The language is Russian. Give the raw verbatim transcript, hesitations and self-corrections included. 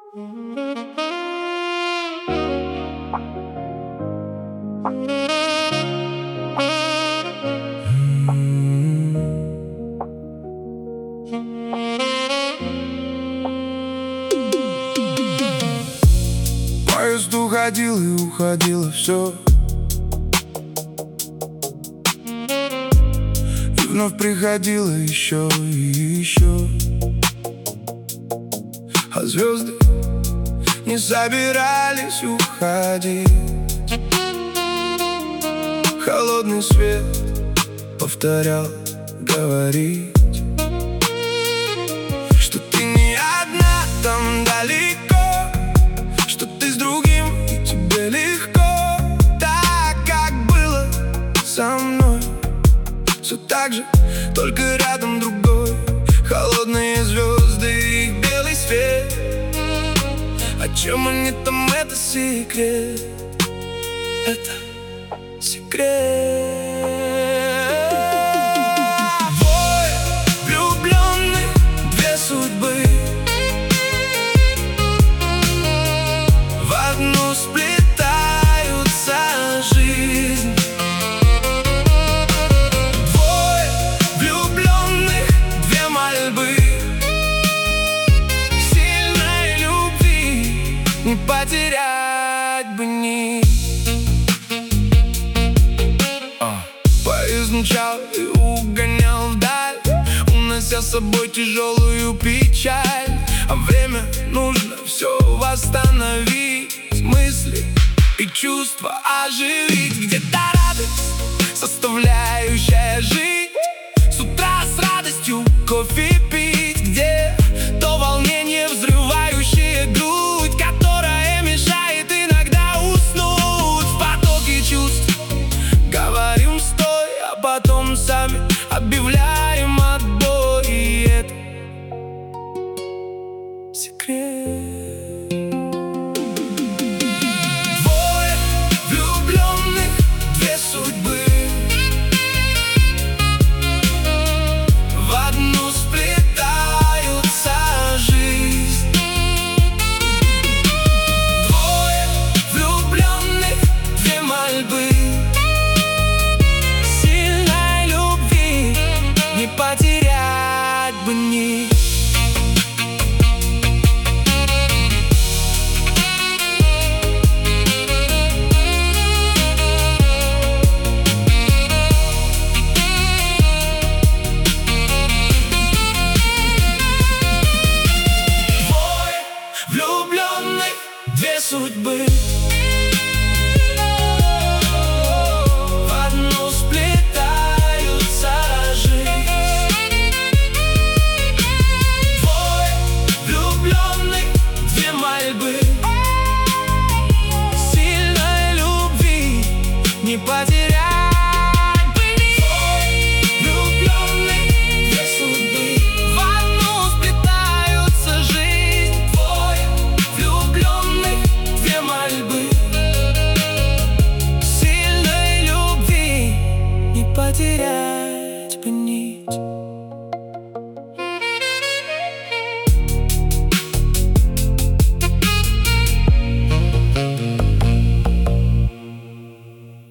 Поезд уходил и уходило все, и вновь приходило еще и еще. А звезды не собирались уходить. Холодный свет повторял говорить, что ты не одна там далеко, что ты с другим и тебе легко. Так, как было со мной, все так же, только рядом другой. Холодные звезды и их белый свет. О чем они там, это секрет. Это секрет. Двое влюбленных, две судьбы, в одну сплетаются жизнь. Двое влюбленных, две мольбы, сильной любви не потерять бы нить. Поезд мчал и угонял вдаль, унося с собой тяжелую печаль. А время нужно все восстановить, мысли и чувства оживить. Где-то радость, составляющая жизнь, с утра с радостью кофе пить. Где то волнение, взрывающее грудь, которое мешает иногда уснуть. В потоке чувств говорим стой, а потом сами объявляем отбой. И это секрет. Двое влюбленных, две судьбы, в одну сплетаются жизнь. Двое влюбленных, две мольбы, сильной любви не потерять бы нить. Двое влюбленных, две судьбы, в одну сплетаются жизнь. Двое влюбленных, две мольбы, сильной любви не потерять бы нить. Влюбленных, две судьбы, в одну сплетаются жизнь. Двое влюбленных, две мольбы, сильной любви не потерять бы нить.